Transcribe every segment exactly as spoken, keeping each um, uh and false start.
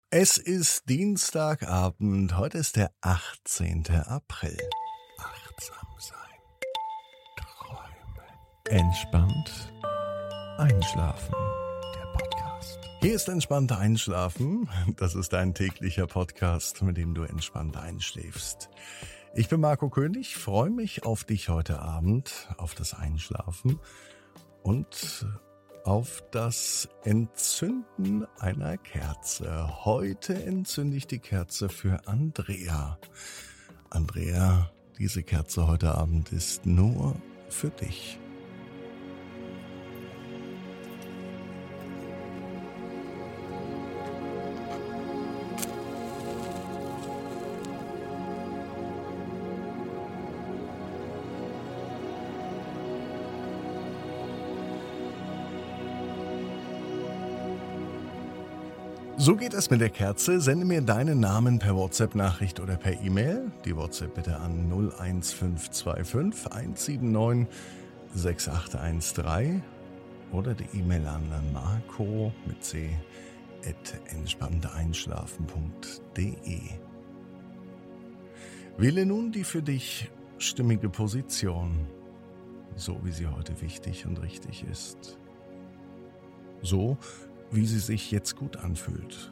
Es ist Dienstagabend, heute ist der achtzehnte April. Achtsam sein, träumen, entspannt einschlafen. Der Podcast. Hier ist entspannt einschlafen. Das ist dein täglicher Podcast, mit dem du entspannt einschläfst. Ich bin Marco König, freue mich auf dich heute Abend, auf das Einschlafen und auf das Entzünden einer Kerze. Heute entzünde ich die Kerze für Andrea. Andrea, diese Kerze heute Abend ist nur für dich. So geht es mit der Kerze. Sende mir deinen Namen per WhatsApp-Nachricht oder per E-Mail. Die WhatsApp bitte an null eins fünf zwei fünf eins sieben neun sechs acht eins drei oder die E-Mail an marco mit c at entspannteeinschlafen punkt de. Wähle nun die für dich stimmige Position, so wie sie heute wichtig und richtig ist. So wie sie sich jetzt gut anfühlt.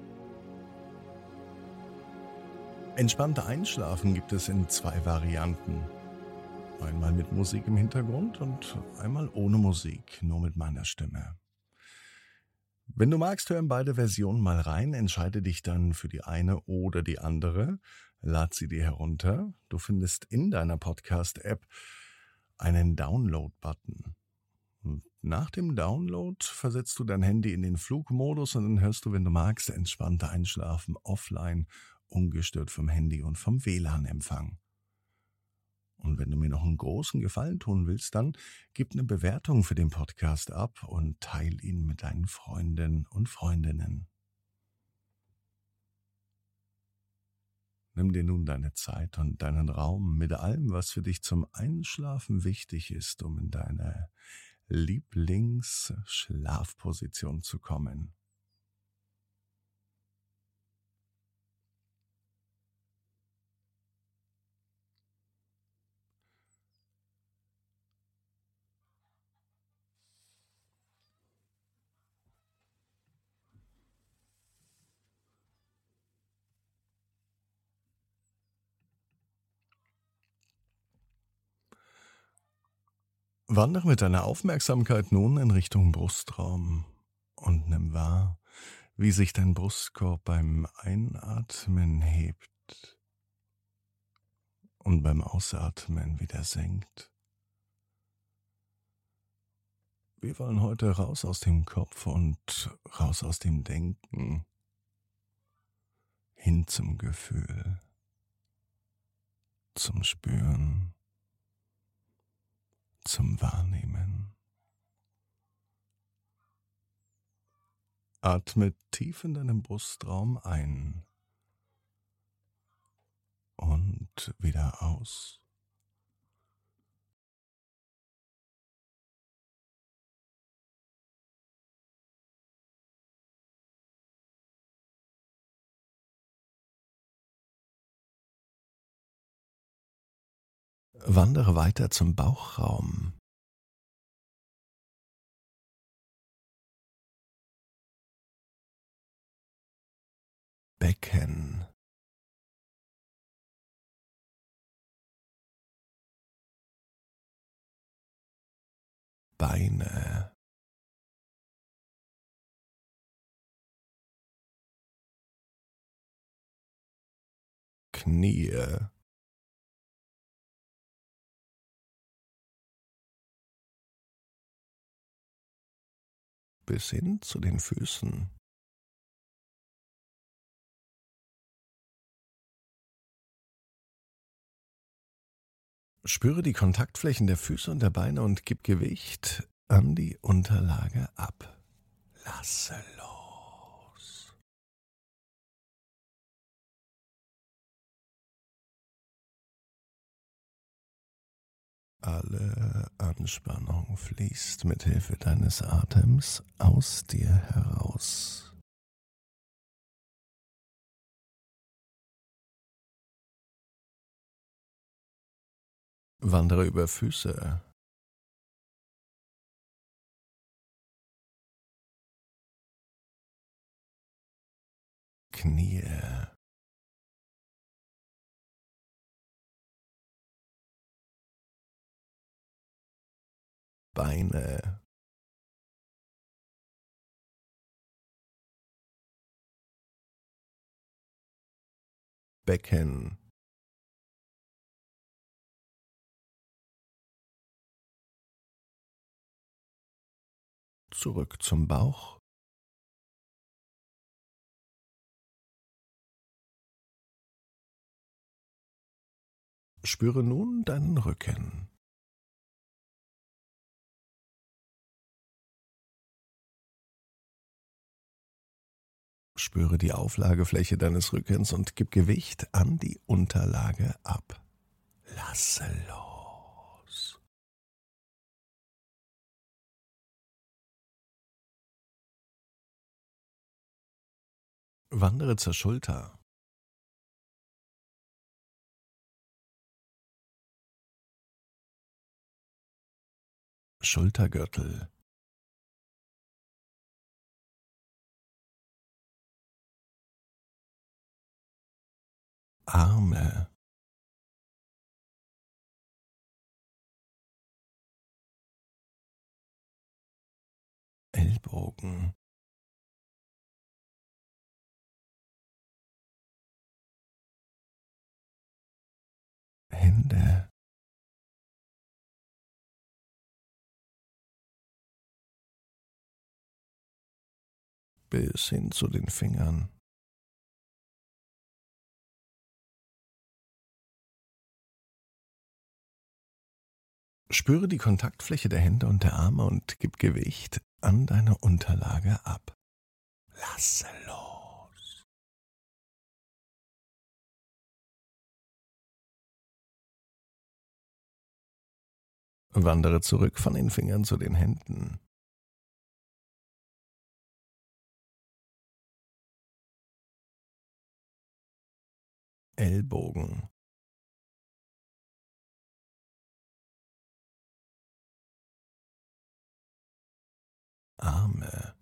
Entspannte Einschlafen gibt es in zwei Varianten. Einmal mit Musik im Hintergrund und einmal ohne Musik, nur mit meiner Stimme. Wenn du magst, hören beide Versionen mal rein, entscheide dich dann für die eine oder die andere, lad sie dir herunter. Du findest in deiner Podcast-App einen Download-Button. Und nach dem Download versetzt du dein Handy in den Flugmodus und dann hörst du, wenn du magst, entspannte Einschlafen offline, ungestört vom Handy und vom W L A N-Empfang. Und wenn du mir noch einen großen Gefallen tun willst, dann gib eine Bewertung für den Podcast ab und teile ihn mit deinen Freunden und Freundinnen. Nimm dir nun deine Zeit und deinen Raum mit allem, was für dich zum Einschlafen wichtig ist, um in deine Lieblingsschlafposition zu kommen. Wandere mit deiner Aufmerksamkeit nun in Richtung Brustraum und nimm wahr, wie sich dein Brustkorb beim Einatmen hebt und beim Ausatmen wieder senkt. Wir wollen heute raus aus dem Kopf und raus aus dem Denken, hin zum Gefühl, zum Spüren, zum Wahrnehmen. Atme tief in deinem Brustraum ein und wieder aus. Wandere weiter zum Bauchraum. Becken. Beine. Knie. Bis hin zu den Füßen. Spüre die Kontaktflächen der Füße und der Beine und gib Gewicht an die Unterlage ab. Lasse los. Alle Anspannung fließt mit Hilfe deines Atems aus dir heraus. Wandere über Füße, Knie, Beine, Becken, zurück zum Bauch. Spüre nun deinen Rücken. Spüre die Auflagefläche deines Rückens und gib Gewicht an die Unterlage ab. Lasse los. Wandere zur Schulter. Schultergürtel, Arme, Ellbogen, Hände, bis hin zu den Fingern. Spüre die Kontaktfläche der Hände und der Arme und gib Gewicht an deine Unterlage ab. Lasse los. Wandere zurück von den Fingern zu den Händen. Ellbogen, Arme,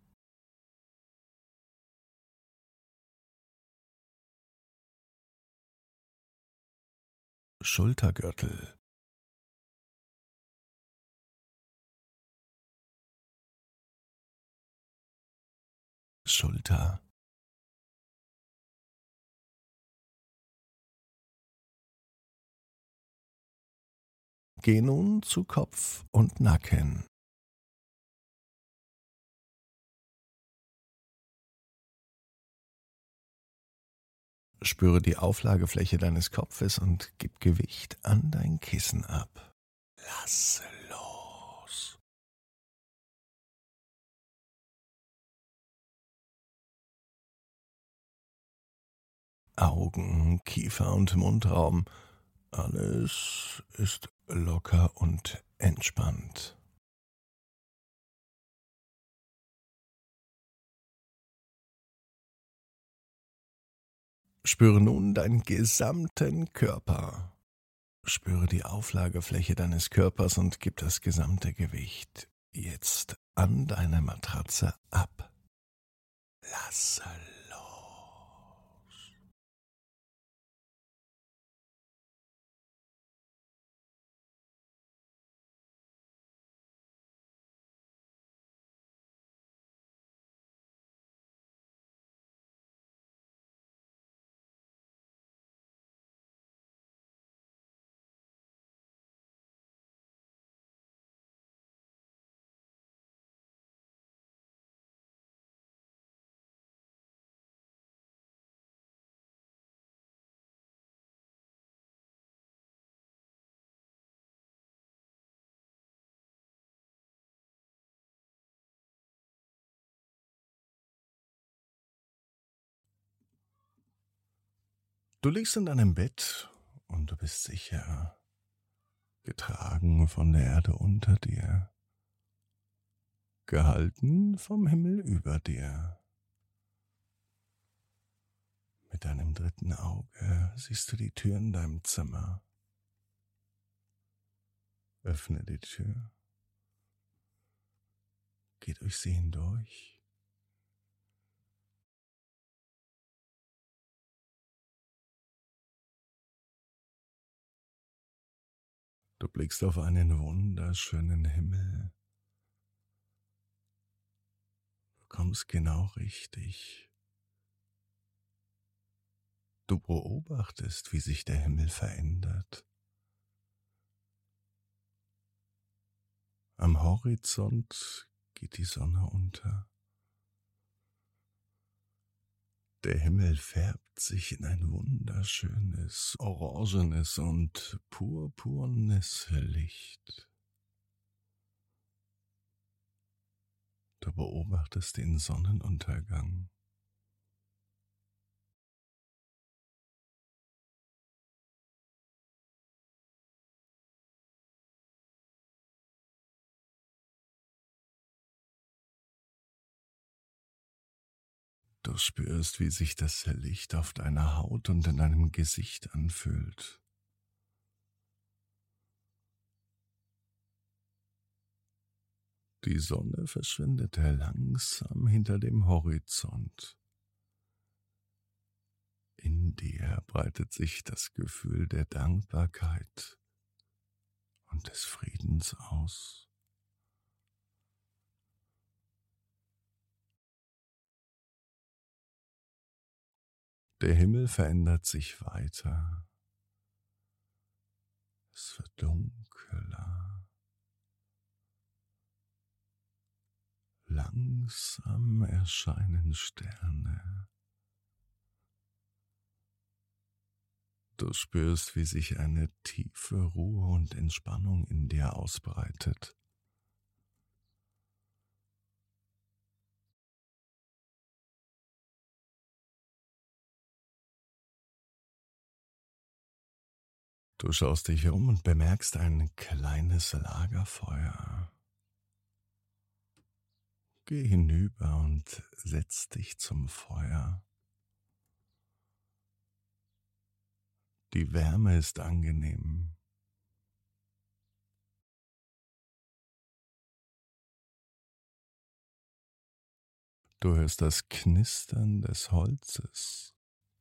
Schultergürtel, Schulter, geh nun zu Kopf und Nacken. Spüre die Auflagefläche deines Kopfes und gib Gewicht an dein Kissen ab. Lasse los. Augen, Kiefer und Mundraum, alles ist locker und entspannt. Spüre nun deinen gesamten Körper. Spüre die Auflagefläche deines Körpers und gib das gesamte Gewicht jetzt an deine Matratze ab. Lasse los. Du liegst in deinem Bett und du bist sicher, getragen von der Erde unter dir, gehalten vom Himmel über dir. Mit deinem dritten Auge siehst du die Tür in deinem Zimmer. Öffne die Tür, geh durch sie hindurch. Du blickst auf einen wunderschönen Himmel. Du kommst genau richtig. Du beobachtest, wie sich der Himmel verändert. Am Horizont geht die Sonne unter. Der Himmel färbt sich in ein wunderschönes, orangenes und purpurnes Licht. Du beobachtest den Sonnenuntergang. Du spürst, wie sich das Licht auf deiner Haut und in deinem Gesicht anfühlt. Die Sonne verschwindet langsam hinter dem Horizont. In dir breitet sich das Gefühl der Dankbarkeit und des Friedens aus. Der Himmel verändert sich weiter. Es wird dunkler. Langsam erscheinen Sterne. Du spürst, wie sich eine tiefe Ruhe und Entspannung in dir ausbreitet. Du schaust dich um und bemerkst ein kleines Lagerfeuer. Geh hinüber und setz dich zum Feuer. Die Wärme ist angenehm. Du hörst das Knistern des Holzes.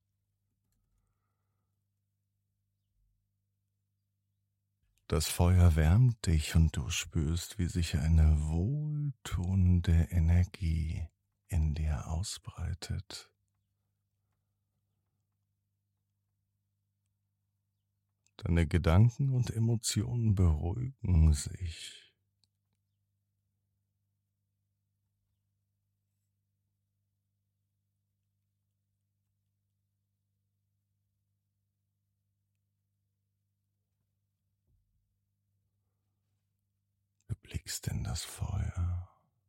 Das Feuer wärmt dich und du spürst, wie sich eine wohltuende Energie in dir ausbreitet. Deine Gedanken und Emotionen beruhigen sich. Du blickst in das Feuer.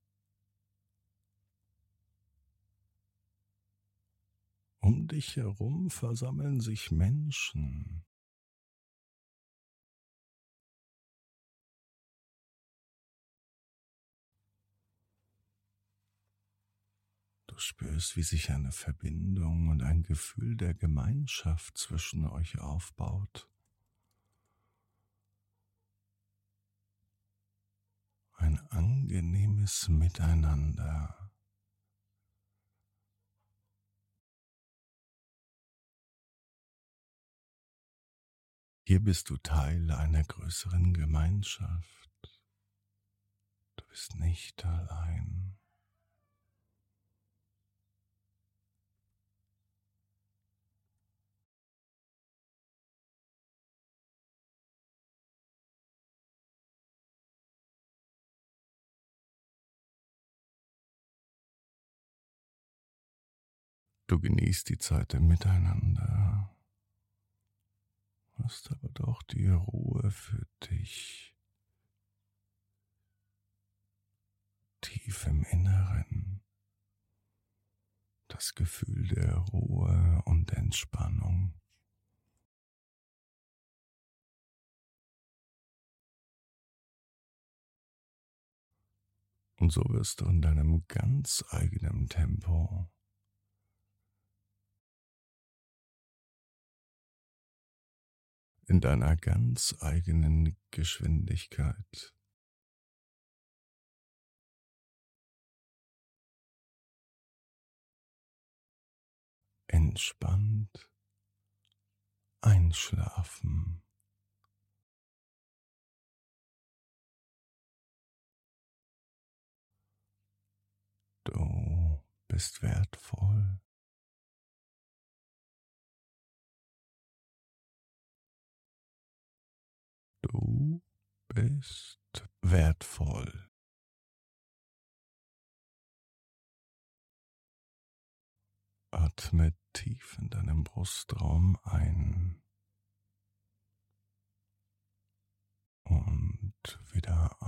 Um dich herum versammeln sich Menschen. Du spürst, wie sich eine Verbindung und ein Gefühl der Gemeinschaft zwischen euch aufbaut. Ein angenehmes Miteinander. Hier bist du Teil einer größeren Gemeinschaft. Du bist nicht allein. Du genießt die Zeit im Miteinander, hast aber doch die Ruhe für dich, tief im Inneren, das Gefühl der Ruhe und Entspannung. Und so wirst du in deinem ganz eigenen Tempo in deiner ganz eigenen Geschwindigkeit. Entspannt einschlafen. Du bist wertvoll. Du bist wertvoll. Atme tief in deinem Brustraum ein und wieder